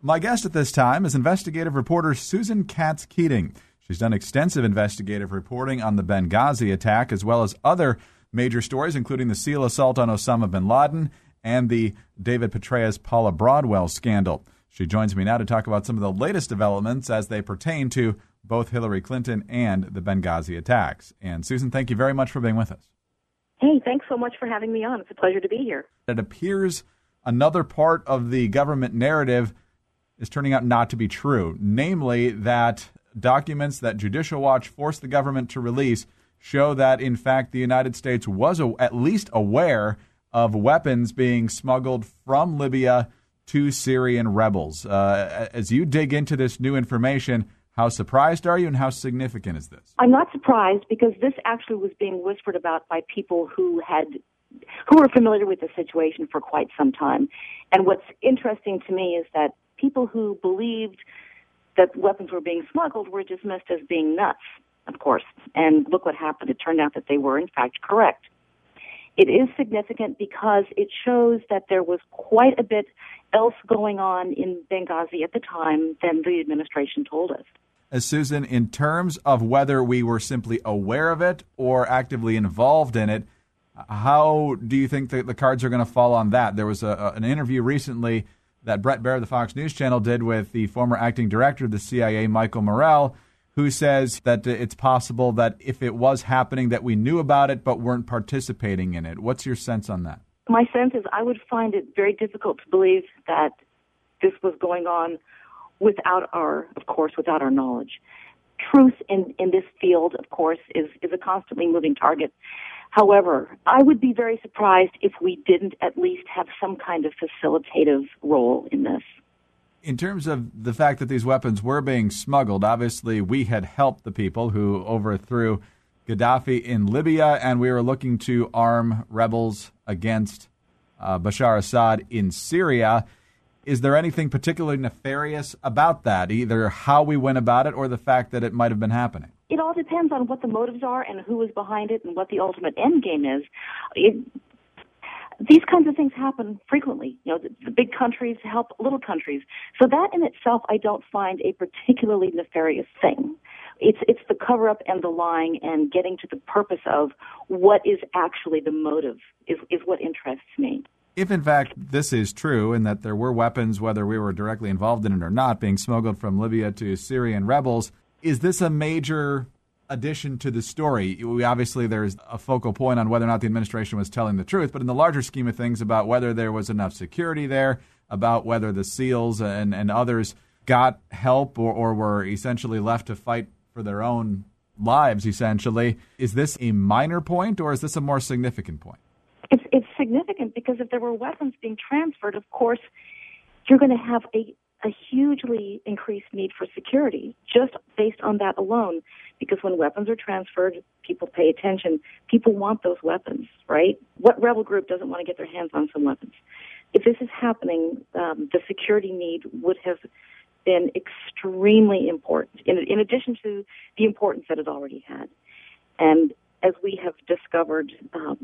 My guest at this time is investigative reporter Susan Katz-Keating. She's done extensive investigative reporting on the Benghazi attack, as well as other major stories, including the SEAL assault on Osama bin Laden and the David Petraeus-Paula Broadwell scandal. She joins me now to talk about some of the latest developments as they pertain to both Hillary Clinton and the Benghazi attacks. And Susan, thank you very much for being with us. Hey, thanks so much for having me on. It's a pleasure to be here. It appears another part of the government narrative is turning out not to be true, namely that documents that Judicial Watch forced the government to release show that, in fact, the United States was at least aware of weapons being smuggled from Libya to Syrian rebels. As you dig into this new information, how surprised are you and how significant is this? I'm not surprised because this actually was being whispered about by people who were familiar with the situation for quite some time. And what's interesting to me is that people who believed that weapons were being smuggled were dismissed as being nuts, of course. And look what happened. It turned out that they were, in fact, correct. It is significant because it shows that there was quite a bit else going on in Benghazi at the time than the administration told us. Susan, in terms of whether we were simply aware of it or actively involved in it, how do you think that the cards are going to fall on that? There was an interview recently that Bret Baier of the Fox News Channel did with the former acting director of the CIA, Michael Morell, who says that it's possible that if it was happening that we knew about it but weren't participating in it. What's your sense on that? My sense is I would find it very difficult to believe that this was going on without our knowledge. Truth in this field, of course, is a constantly moving target. However, I would be very surprised if we didn't at least have some kind of facilitative role in this. In terms of the fact that these weapons were being smuggled, obviously we had helped the people who overthrew Gaddafi in Libya, and we were looking to arm rebels against Bashar Assad in Syria. Is there anything particularly nefarious about that, either how we went about it or the fact that it might have been happening? It all depends on what the motives are and who is behind it and what the ultimate end game is. These kinds of things happen frequently. You know, the big countries help little countries. So that in itself I don't find a particularly nefarious thing. It's the cover-up and the lying and getting to the purpose of what is actually the motive is what interests me. If, in fact, this is true and that there were weapons, whether we were directly involved in it or not, being smuggled from Libya to Syrian rebels, is this a major addition to the story? Obviously, there's a focal point on whether or not the administration was telling the truth, but in the larger scheme of things about whether there was enough security there, about whether the SEALs and others got help or were essentially left to fight for their own lives, essentially, is this a minor point or is this a more significant point? It's significant because if there were weapons being transferred, of course, you're going to have a hugely increased need for security just based on that alone. Because when weapons are transferred, people pay attention. People want those weapons, right? What rebel group doesn't want to get their hands on some weapons? If this is happening, the security need would have been extremely important, in addition to the importance that it already had. And as we have discovered,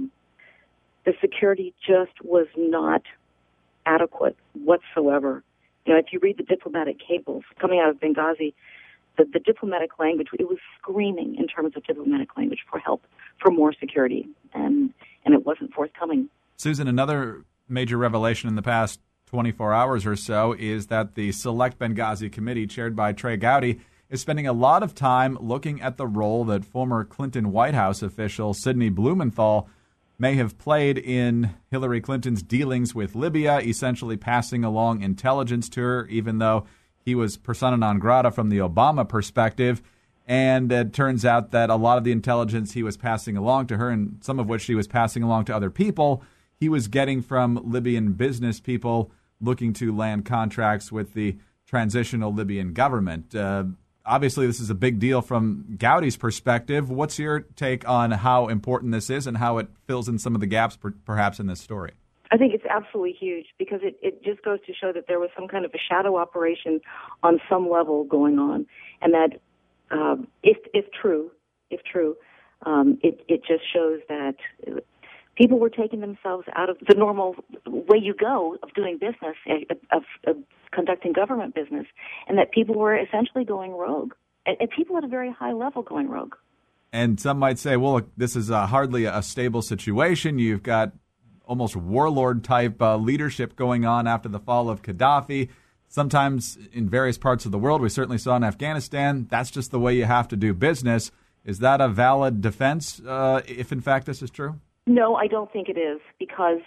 the security just was not adequate whatsoever. You know, if you read the diplomatic cables coming out of Benghazi, the diplomatic language, it was screaming in terms of diplomatic language for help, for more security, and it wasn't forthcoming. Susan, another major revelation in the past 24 hours or so is that the Select Benghazi Committee, chaired by Trey Gowdy, is spending a lot of time looking at the role that former Clinton White House official Sidney Blumenthal may have played in Hillary Clinton's dealings with Libya, essentially passing along intelligence to her, even though he was persona non grata from the Obama perspective. And it turns out that a lot of the intelligence he was passing along to her, and some of which he was passing along to other people, he was getting from Libyan business people looking to land contracts with the transitional Libyan government. Obviously, this is a big deal from Gowdy's perspective. What's your take on how important this is and how it fills in some of the gaps perhaps in this story? I think it's absolutely huge because it just goes to show that there was some kind of a shadow operation on some level going on, and that if true, it just shows that People were taking themselves out of the normal way you go of doing business, of conducting government business, and that people were essentially going rogue. And people at a very high level going rogue. And some might say, well, look, this is hardly a stable situation. You've got almost warlord-type leadership going on after the fall of Gaddafi. Sometimes in various parts of the world, we certainly saw in Afghanistan, that's just the way you have to do business. Is that a valid defense if, in fact, this is true? No, I don't think it is, because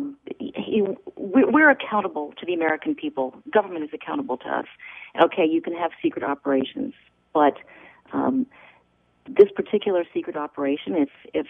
we're accountable to the American people. Government is accountable to us. Okay, you can have secret operations, but this particular secret operation, if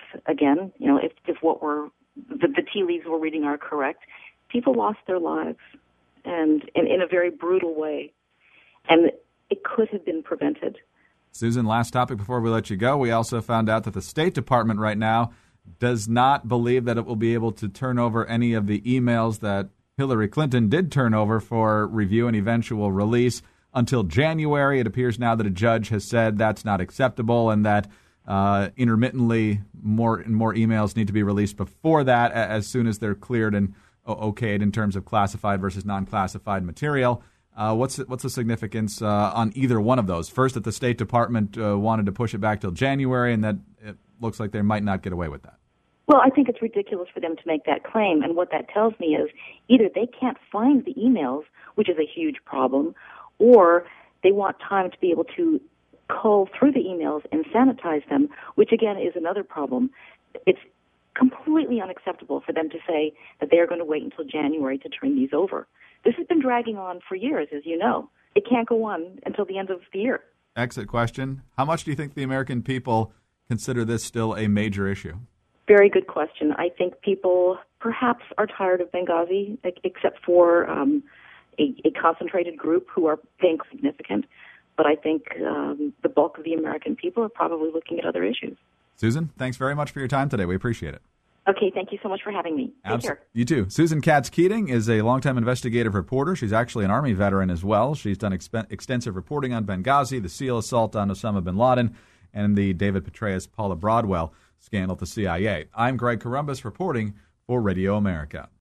what we're the tea leaves we're reading are correct, people lost their lives, and in a very brutal way, and it could have been prevented. Susan, last topic before we let you go. We also found out that the State Department right now does not believe that it will be able to turn over any of the emails that Hillary Clinton did turn over for review and eventual release until January. It appears now that a judge has said that's not acceptable and that intermittently more emails need to be released before that, as soon as they're cleared and okayed in terms of classified versus non-classified material. What's the significance on either one of those? First, that the State Department wanted to push it back till January, and that it looks like they might not get away with that. Well, I think it's ridiculous for them to make that claim, and what that tells me is either they can't find the emails, which is a huge problem, or they want time to be able to cull through the emails and sanitize them, which again is another problem. It's completely unacceptable for them to say that they are going to wait until January to turn these over. This has been dragging on for years, as you know. It can't go on until the end of the year. Exit question. How much do you think the American people consider this still a major issue? Very good question. I think people perhaps are tired of Benghazi, except for a concentrated group who are being significant. But I think the bulk of the American people are probably looking at other issues. Susan, thanks very much for your time today. We appreciate it. Okay, thank you so much for having me. Take care. You too. Susan Katz-Keating is a longtime investigative reporter. She's actually an Army veteran as well. She's done extensive reporting on Benghazi, the SEAL assault on Osama bin Laden, and the David Petraeus, Paula Broadwell scandal at the CIA. I'm Greg Corombos reporting for Radio America.